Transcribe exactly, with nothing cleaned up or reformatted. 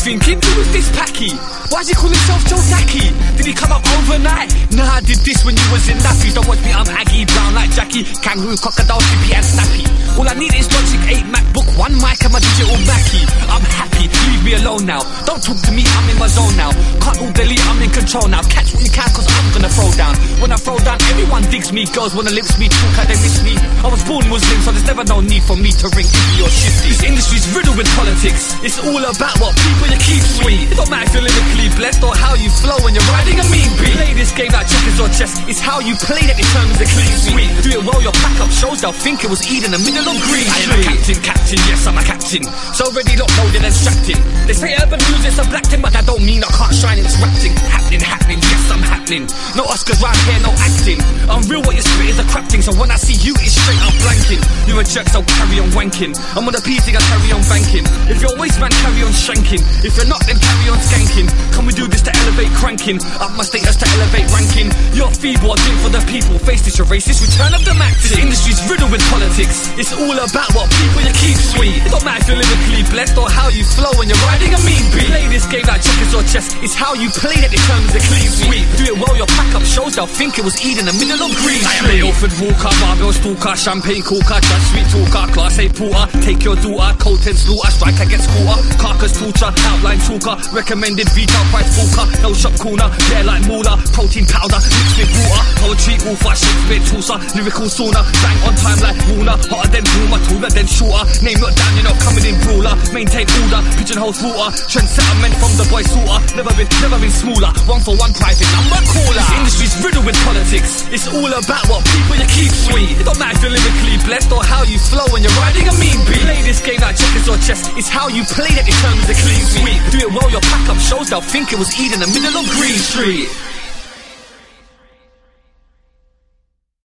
thinking, who is this Packy? Why does he call himself Joe Dacky? Did he come up overnight? Nah, I did this when you was in nappies. Don't watch me, I'm Aggie, brown like Jackie, kangaroo, crocodile, chippy and snappy. All I need is Logic eight MacBook, one mic and my digital Mackie. I'm happy, leave me alone now. Don't talk to me, I'm in my zone now. Can't all delete, I'm in control now. Catch what you can, cause I'm gonna throw down. When I throw down, everyone digs me. Girls wanna lips me, talk how they miss me. I was born Muslim, so there's never no need for me to ring Iggy or Shifty. This industry's riddled with politics. It's all about what people you keep sweet. It don't matter if you're lyrically blessed or how you flow when you're riding a mean beat. Play this game like checkers or chess. It's how you play that determines the clean sweep. Do it well, your pack-up shows they'll think it was Eden, the middle of green. I am a captain, captain, yes I'm a captain. So ready, locked, loaded and strapped in. They say urban music's a black thing, but that don't mean I can't shine. It's rapping, happening, happening, yes I'm happening. No Oscars round here, no acting. I'm real, what you spit is a crap thing. So when I see you, it's straight up blanking. You're a jerk, so carry on wanking. I'm on the P C, I carry on banking. If you're a waste man, carry on shanking. If you're not, then carry on skanking. Can we do this to elevate cranking? Up my status to elevate ranking. You're feeble, I think for the people. Face this, you're racist, return of the Mac. This industry's riddled with politics. It's all about what people you keep sweet. It don't matter if you're lyrically blessed or how you flow when you're riding a mean beat. Play this game like checkers or chess. It's how you play that determines the clean sweep. Do it well, your pack-up shows they'll think it was Eden, the middle of green. I am a Ilford Walker, barbell stalker, champagne corker, judge sweet talker, class A porter. Take your daughter, cold and slaughter, striker gets quarter. Carcass torture, outline talker, recommended retail price walker. No shop corner, there like Moolah, protein powder, mixed with water. Poetry author, Shakespeare Chaucer, lyrical sauna, bang on time like Warner. Hotter than Boomer, taller than shorter. Name not down, you're not coming in brawler. Maintain order, pigeonhole slaughter. Trend settlement from the boy sorter. Never been, never been smaller. One for one private number caller. This industry's riddled with politics. It's all about what people you keep sweet. It don't matter if you're lyrically blessed or how you flow when you're riding a mean beat. Play this game like checkers or chess. It's how you play that determines the clean sweep. Do it well, your pack-up shows they'll think it was Eden, the middle of Green Street.